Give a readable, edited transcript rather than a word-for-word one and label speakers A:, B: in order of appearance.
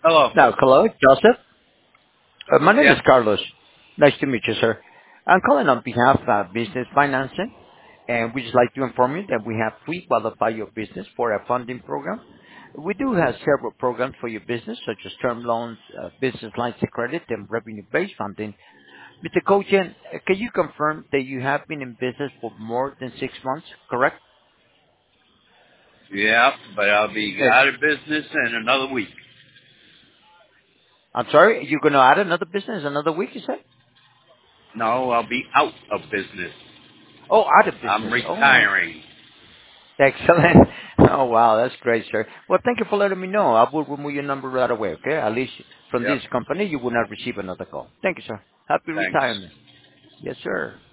A: Hello.
B: Now, hello, Joseph. My name is
A: Yeah.
B: Carlos. Nice to meet you, sir. I'm calling on behalf of Business Financing, and we just like to inform you that we have pre-qualify your business for a funding program. We do have several programs for your business, such as term loans, business lines of credit, and revenue-based funding. Mr. Kochan, can you confirm that you have been in business for more than 6 months, correct?
A: Yeah, but I'll be
B: Yes.
A: out of business in another week.
B: I'm sorry, you're going to add another business another week, you said?
A: No, I'll be out of business.
B: Oh, out of
A: I'm
B: business. Oh,
A: retiring.
B: excellent. Oh, wow, that's great, sir. Well, thank you for letting me know. I will remove your number right away, okay? At least from
A: Yep.
B: this company, you will not receive another call. Thank you, sir. Happy
A: Thanks.
B: retirement. Yes, sir.